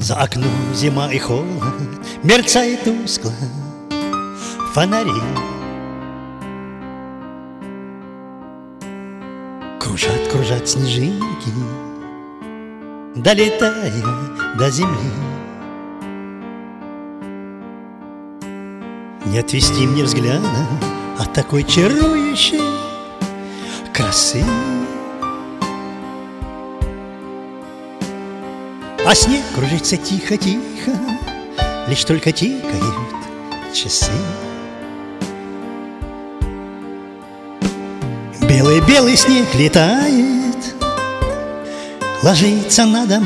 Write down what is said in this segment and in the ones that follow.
За окном зима и холод, мерцает тускло фонари. Кружат, кружат снежинки, долетая до земли. Не отвести мне взгляда от такой чарующей красы. А снег кружится тихо-тихо, лишь только тикают часы. Белый-белый снег летает, ложится на дома,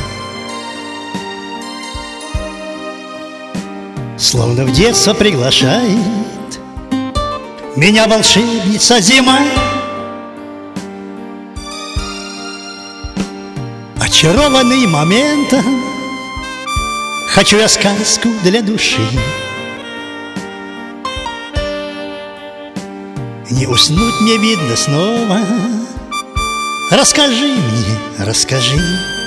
словно в детство приглашает меня волшебница зима. Очарованный моментом, хочу я сказку для души. Не уснуть мне, видно, снова. Расскажи мне, расскажи.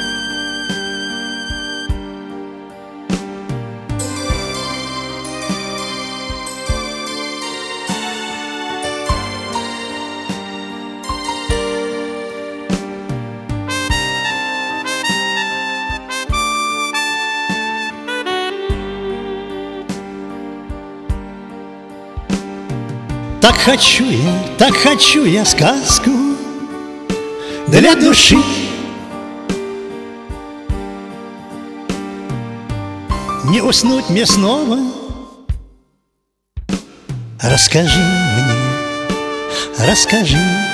Так хочу я сказку для души. Не уснуть мне снова. Расскажи мне, расскажи.